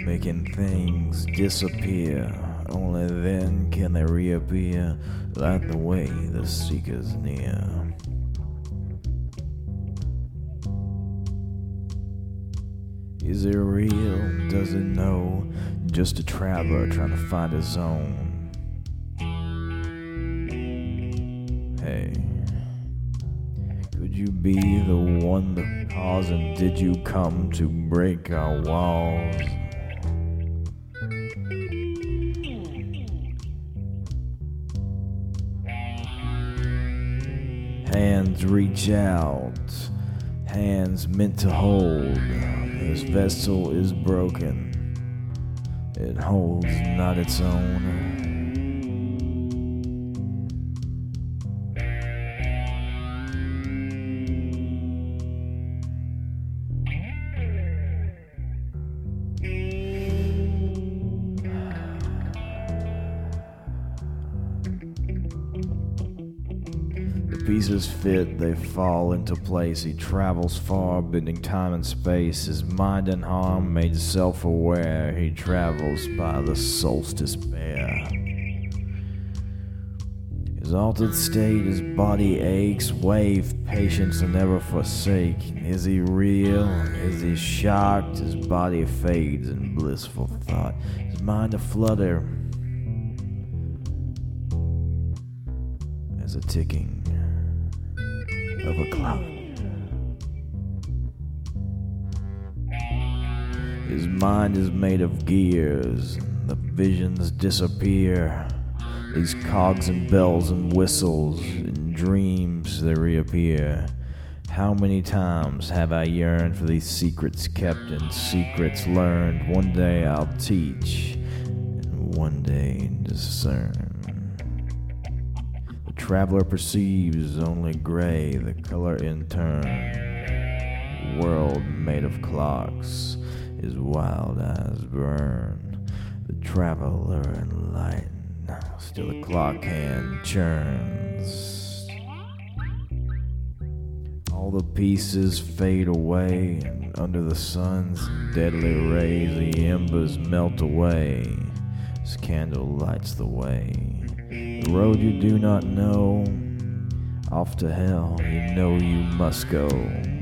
making things disappear. Only then can they reappear, light the way the seeker's near. Is it real? Does it know? Just a traveler trying to find his own. Hey, could you be the one, the cause, and did you come to break our walls? Hands reach out, hands meant to hold. This vessel is broken, it holds not its own. Pieces fit, they fall into place. He travels far, bending time and space. His mind and harm made self-aware. He travels by the solstice bare. His altered state, his body aches. Wave patience and never forsake. Is he real? Is he shocked? His body fades in blissful thought. His mind aflutter as a ticking of a clock. His mind is made of gears, the visions disappear. These cogs and bells and whistles, in dreams they reappear. How many times have I yearned for these secrets kept and secrets learned? One day I'll teach, and one day discern. The traveler perceives only gray, the color in turn. The world made of clocks, his wild eyes burn. The traveler enlightened, still the clock hand churns. All the pieces fade away, and under the sun's deadly rays the embers melt away. His candle lights the way. The road you do not know, off to hell you know you must go.